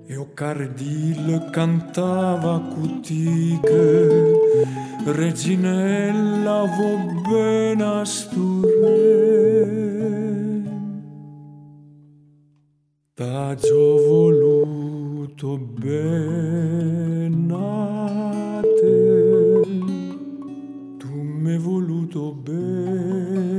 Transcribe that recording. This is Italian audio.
e o cardil cantava cutige, reginella vo ben asturre. T'ho voluto ben a te, tu m'hai voluto bene.